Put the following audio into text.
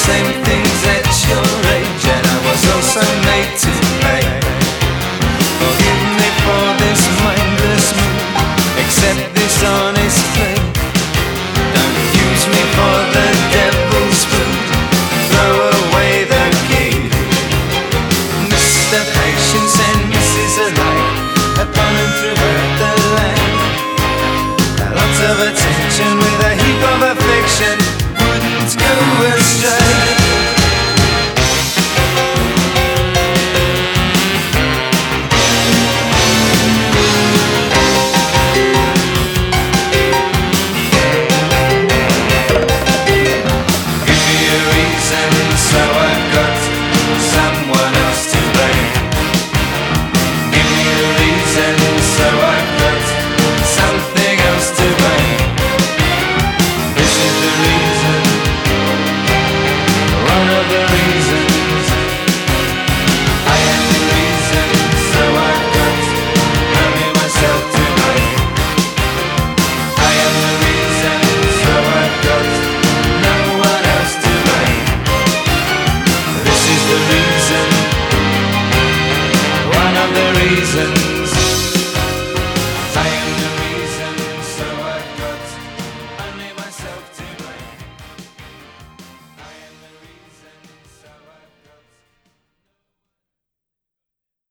same things at your age, and I was also made to pay. Forgive me for this mindless mood, accept this honest play. Don't use me for the devil's food, throw away the key. Mr. Patience and Mrs. Alike have gone and throughout the land. Lots of attention with a heap of affection wouldn't go astray. Reason